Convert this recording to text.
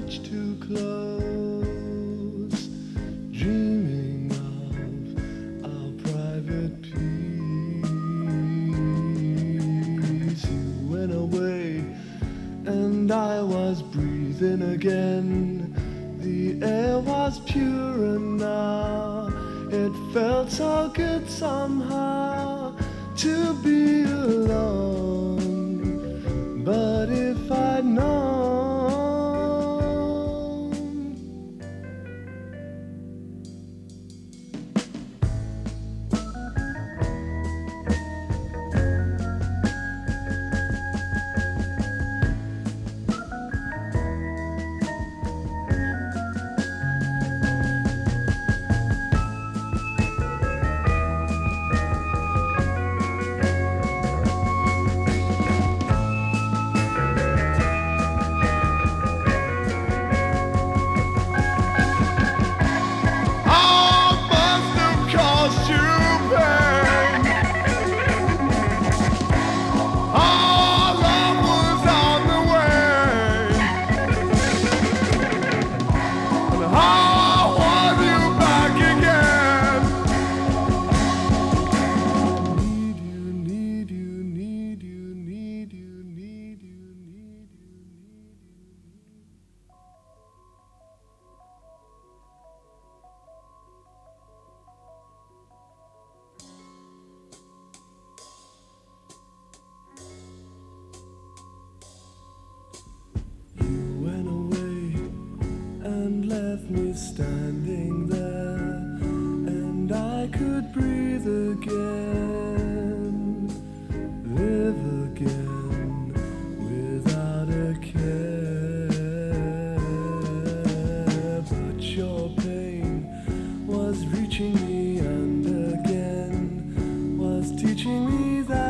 much too close, dreaming of our private peace. You went away and I was breathing again. The air was pure and now it felt so good somehow to be alone. But if I'd known, left me standing there, and I could breathe again, live again, without a care. But your pain was reaching me, and again was teaching me that